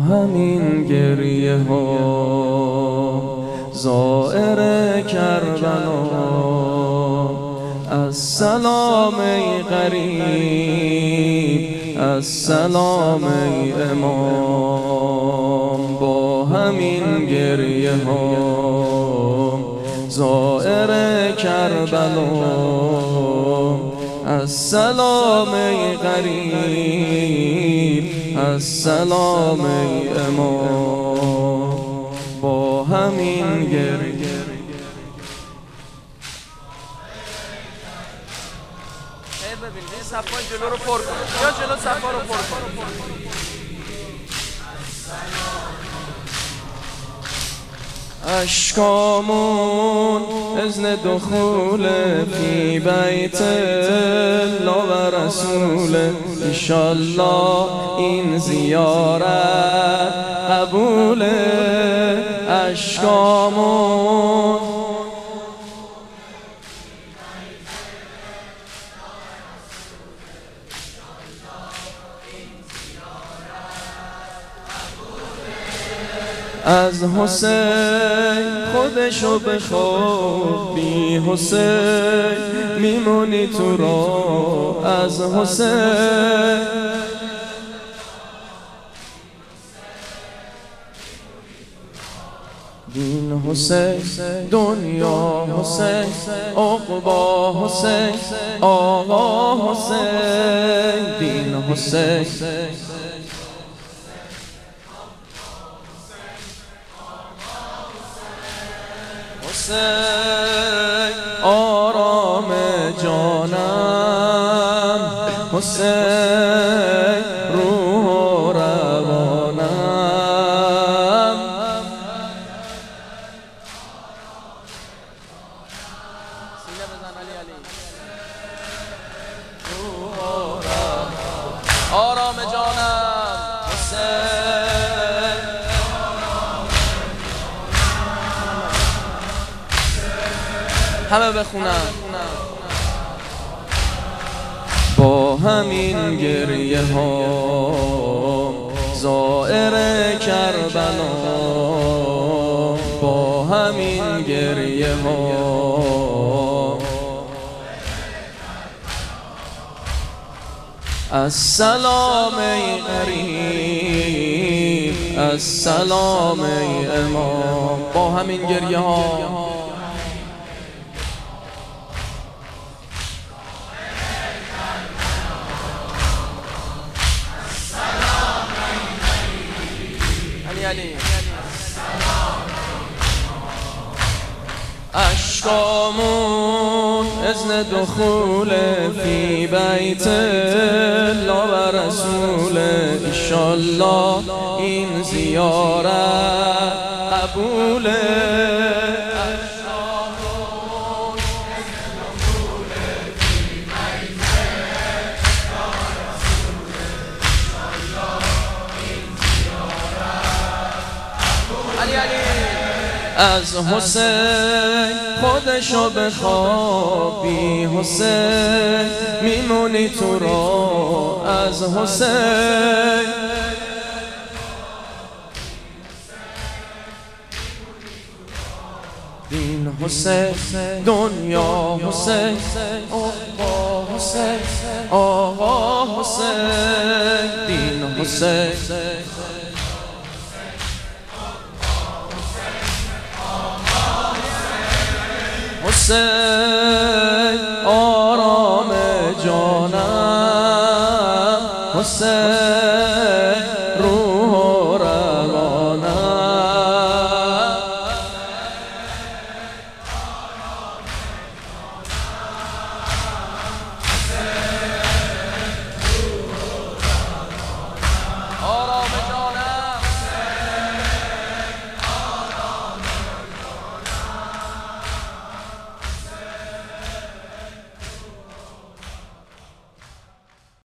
همین گریه ها زائر کربلا السلام ای غریب السلام ای امام با همین گریه ها زائر کربلا السلام ای غریب السلام ای امام با همین گریه. ببین این صفای جلو رو پر کن یا جلو صفا رو پر کن. اشکامون اذن دخول فی بیت الله و رسول انشالله این زیارت قبول. اشکامون از حسین خودشو بخواب بی حسین میمونی تو را. از حسین دین حسین دنیا حسین عقبا حسین آقا حسین دین حسین حسین آرام جانم حسین روح و روانم آرام جانم حسین همه بخونم با همین گریه ها زائر کربلا با همین گریه ها السلام ای غریب السلام ای امام با همین گریه ها اشکامون اذن دخول فی بیت الله و رسول انشالله این زیارت قبول. از حسین خودشو بخواب بی حسین میمونی تو را. از حسین دین حسین دنیا حسین آقا حسین آقا حسین دین حسین حسین آرام جانم حسین